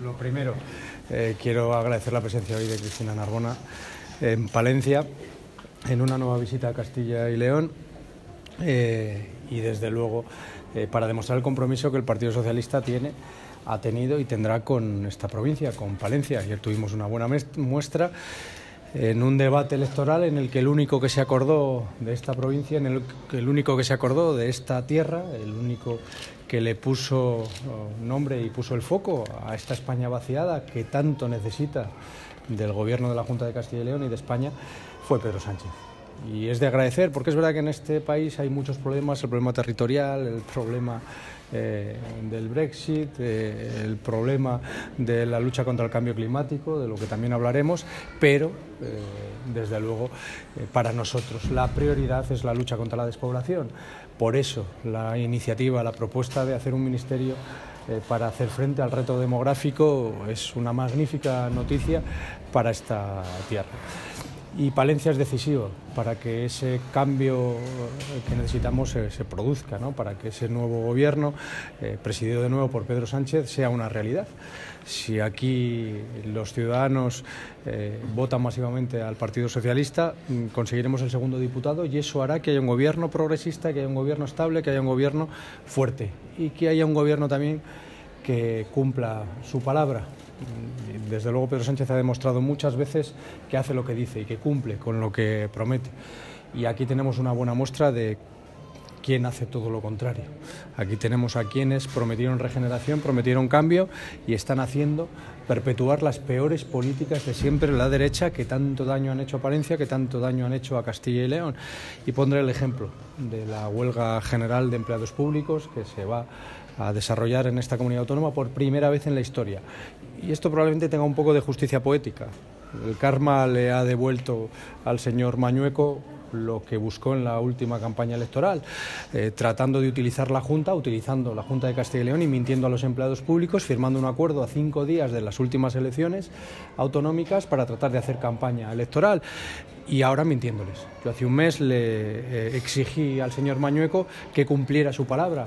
Lo primero, quiero agradecer la presencia hoy de Cristina Narbona en Palencia, en una nueva visita a Castilla y León, y desde luego para demostrar el compromiso que el Partido Socialista ha tenido y tendrá con esta provincia, con Palencia. Ayer tuvimos una buena muestra en un debate electoral en el que el único que se acordó de esta provincia, el único que se acordó de esta tierra, el único que le puso nombre y puso el foco a esta España vaciada que tanto necesita del Gobierno de la Junta de Castilla y León y de España, fue Pedro Sánchez. Y es de agradecer, porque es verdad que en este país hay muchos problemas, el problema territorial, el problema del Brexit, el problema de la lucha contra el cambio climático, de lo que también hablaremos, pero desde luego para nosotros la prioridad es la lucha contra la despoblación. Por eso la iniciativa, la propuesta de hacer un ministerio para hacer frente al reto demográfico es una magnífica noticia para esta tierra. Y Palencia es decisivo para que ese cambio que necesitamos se produzca, ¿no? Para que ese nuevo gobierno, presidido de nuevo por Pedro Sánchez, sea una realidad. Si aquí los ciudadanos votan masivamente al Partido Socialista, conseguiremos el segundo diputado y eso hará que haya un gobierno progresista, que haya un gobierno estable, que haya un gobierno fuerte y que haya un gobierno también que cumpla su palabra. Desde luego Pedro Sánchez ha demostrado muchas veces que hace lo que dice y que cumple con lo que promete. Y aquí tenemos una buena muestra de quién hace todo lo contrario. Aquí tenemos a quienes prometieron regeneración, prometieron cambio y están haciendo perpetuar las peores políticas de siempre la derecha que tanto daño han hecho a Palencia, que tanto daño han hecho a Castilla y León. Y pondré el ejemplo de la huelga general de empleados públicos que se va a desarrollar en esta comunidad autónoma por primera vez en la historia. Y esto probablemente tenga un poco de justicia poética. El karma le ha devuelto al señor Mañueco lo que buscó en la última campaña electoral, tratando de utilizando la Junta de Castilla y León y mintiendo a los empleados públicos, firmando un acuerdo a 5 días de las últimas elecciones autonómicas para tratar de hacer campaña electoral. Y ahora mintiéndoles. Yo hace un mes le exigí al señor Mañueco que cumpliera su palabra.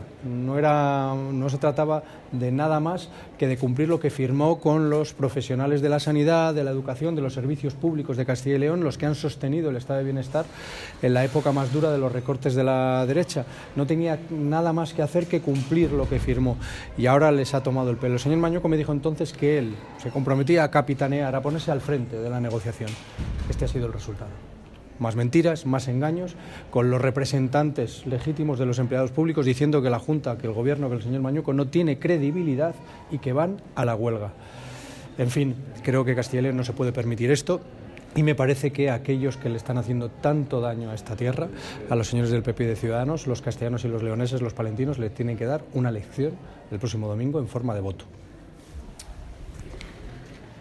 No se trataba de nada más que de cumplir lo que firmó con los profesionales de la sanidad, de la educación, de los servicios públicos de Castilla y León, los que han sostenido el estado de bienestar en la época más dura de los recortes de la derecha. No tenía nada más que hacer que cumplir lo que firmó. Y ahora les ha tomado el pelo. El señor Mañueco me dijo entonces que él se comprometía a capitanear, a ponerse al frente de la negociación. Este ha sido el resultado. Más mentiras, más engaños, con los representantes legítimos de los empleados públicos diciendo que la Junta, que el Gobierno, que el señor Mañueco no tiene credibilidad y que van a la huelga. En fin, creo que Castilla y León no se puede permitir esto y me parece que aquellos que le están haciendo tanto daño a esta tierra, a los señores del PP y de Ciudadanos, los castellanos y los leoneses, los palentinos, les tienen que dar una lección el próximo domingo en forma de voto.